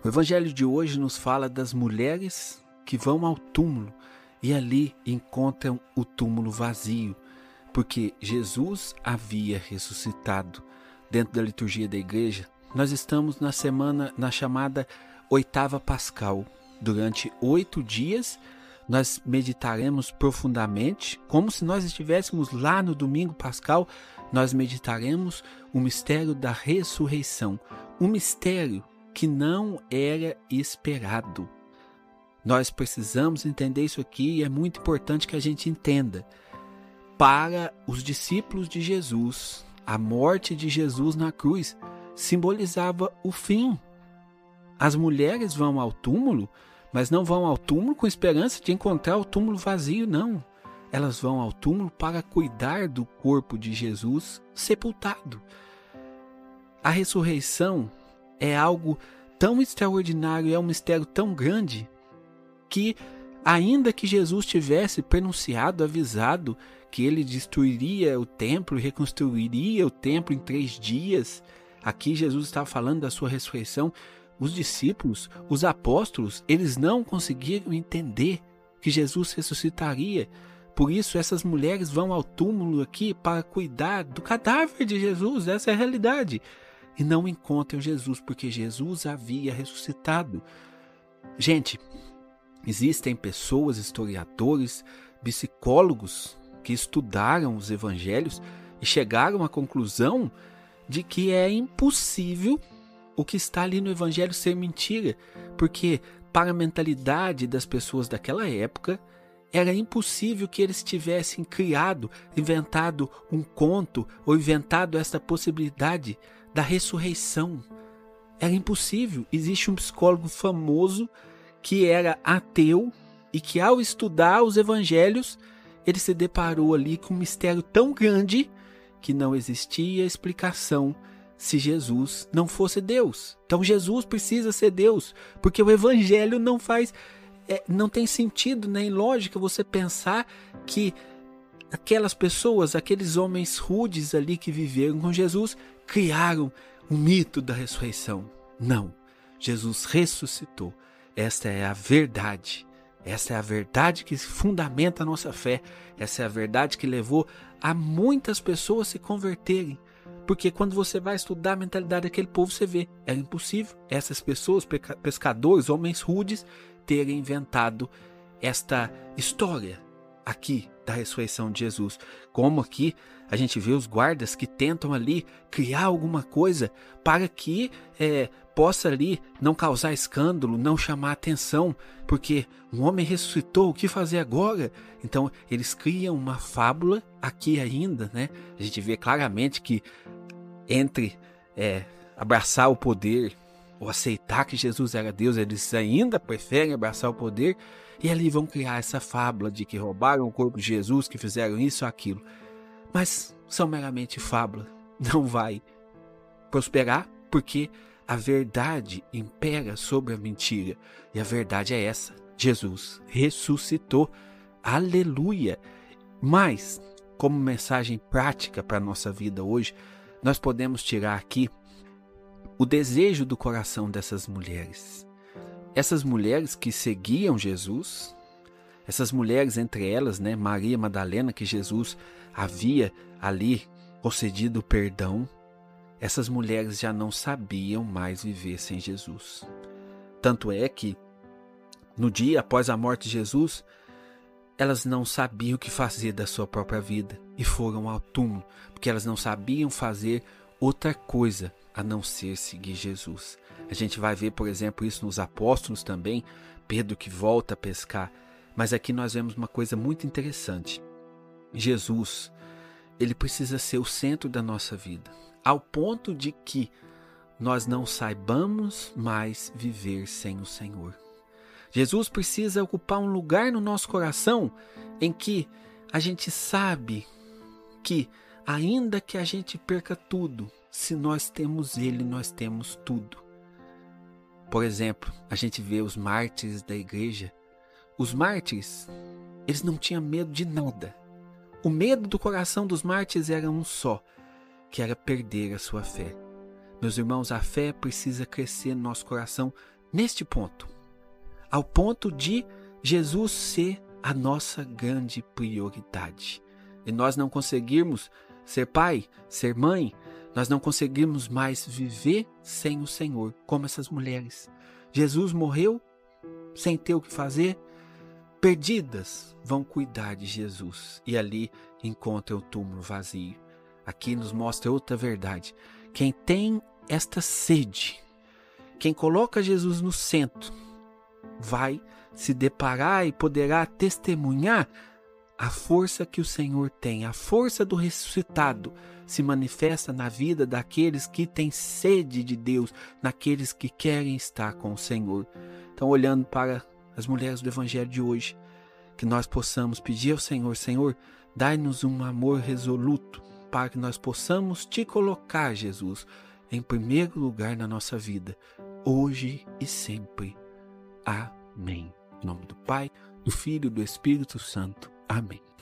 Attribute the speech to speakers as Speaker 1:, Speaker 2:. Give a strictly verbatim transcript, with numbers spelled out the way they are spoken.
Speaker 1: O evangelho de hoje nos fala das mulheres que vão ao túmulo e ali encontram o túmulo vazio, porque Jesus havia ressuscitado. Dentro da liturgia da igreja, nós estamos na semana, na chamada oitava pascal. Durante oito dias, nós meditaremos profundamente, como se nós estivéssemos lá no domingo pascal, nós meditaremos o mistério da ressurreição, um mistério que não era esperado. Nós precisamos entender isso aqui e é muito importante que a gente entenda. Para os discípulos de Jesus, a morte de Jesus na cruz simbolizava o fim. As mulheres vão ao túmulo, mas não vão ao túmulo com esperança de encontrar o túmulo vazio, não. Elas vão ao túmulo para cuidar do corpo de Jesus sepultado. A ressurreição é algo tão extraordinário, é um mistério tão grande, que ainda que Jesus tivesse pronunciado, avisado que ele destruiria o templo e reconstruiria o templo em três dias, aqui Jesus estava falando da sua ressurreição, os discípulos, os apóstolos, eles não conseguiram entender que Jesus ressuscitaria. Por isso essas mulheres vão ao túmulo aqui para cuidar do cadáver de Jesus, essa é a realidade. E não encontram Jesus, porque Jesus havia ressuscitado. Gente, existem pessoas, historiadores, psicólogos que estudaram os evangelhos e chegaram à conclusão de que é impossível o que está ali no evangelho ser mentira, porque para a mentalidade das pessoas daquela época, era impossível que eles tivessem criado, inventado um conto ou inventado esta possibilidade da ressurreição. Era impossível. Existe um psicólogo famoso que era ateu e que ao estudar os evangelhos, ele se deparou ali com um mistério tão grande que não existia explicação se Jesus não fosse Deus. Então Jesus precisa ser Deus, porque o evangelho não faz, é, não tem sentido nem lógica você pensar que aquelas pessoas, aqueles homens rudes ali que viveram com Jesus, criaram o mito da ressurreição. Não, Jesus ressuscitou. Esta é a verdade. Essa é a verdade que fundamenta a nossa fé. Essa é a verdade que levou a muitas pessoas se converterem. Porque quando você vai estudar a mentalidade daquele povo, você vê, era impossível essas pessoas, pescadores, homens rudes, terem inventado esta história aqui da ressurreição de Jesus. Como aqui a gente vê os guardas que tentam ali criar alguma coisa para que é, possa ali não causar escândalo, não chamar atenção, porque um homem ressuscitou, o que fazer agora? Então eles criam uma fábula aqui ainda, né? A gente vê claramente que entre é, abraçar o poder ou aceitar que Jesus era Deus, eles ainda preferem abraçar o poder e ali vão criar essa fábula de que roubaram o corpo de Jesus, que fizeram isso ou aquilo. Mas são meramente fábula, não vai prosperar porque a verdade impera sobre a mentira. E a verdade é essa, Jesus ressuscitou, aleluia. Mas, como mensagem prática para a nossa vida hoje, nós podemos tirar aqui o desejo do coração dessas mulheres. Essas mulheres que seguiam Jesus, essas mulheres, entre elas, né, Maria Madalena, que Jesus havia ali concedido o perdão, essas mulheres já não sabiam mais viver sem Jesus. Tanto é que, no dia após a morte de Jesus, elas não sabiam o que fazer da sua própria vida e foram ao túmulo, porque elas não sabiam fazer outra coisa a não ser seguir Jesus. A gente vai ver, por exemplo, isso nos apóstolos também, Pedro que volta a pescar. Mas aqui nós vemos uma coisa muito interessante. Jesus, ele precisa ser o centro da nossa vida, ao ponto de que nós não saibamos mais viver sem o Senhor. Jesus precisa ocupar um lugar no nosso coração em que a gente sabe que, ainda que a gente perca tudo, se nós temos Ele, nós temos tudo. Por exemplo, a gente vê os mártires da igreja. Os mártires, eles não tinham medo de nada. O medo do coração dos mártires era um só, que era perder a sua fé. Meus irmãos, a fé precisa crescer no nosso coração neste ponto, ao ponto de Jesus ser a nossa grande prioridade. E nós não conseguirmos ser pai, ser mãe, nós não conseguimos mais viver sem o Senhor, como essas mulheres. Jesus morreu sem ter o que fazer, perdidas vão cuidar de Jesus e ali encontram o túmulo vazio. Aqui nos mostra outra verdade. Quem tem esta sede, quem coloca Jesus no centro, vai se deparar e poderá testemunhar a força que o Senhor tem. A força do ressuscitado se manifesta na vida daqueles que têm sede de Deus, naqueles que querem estar com o Senhor. Então, olhando para as mulheres do Evangelho de hoje, que nós possamos pedir ao Senhor: Senhor, dai-nos um amor resoluto, para que nós possamos te colocar, Jesus, em primeiro lugar na nossa vida, hoje e sempre. Amém. Em nome do Pai, do Filho e do Espírito Santo. Amém.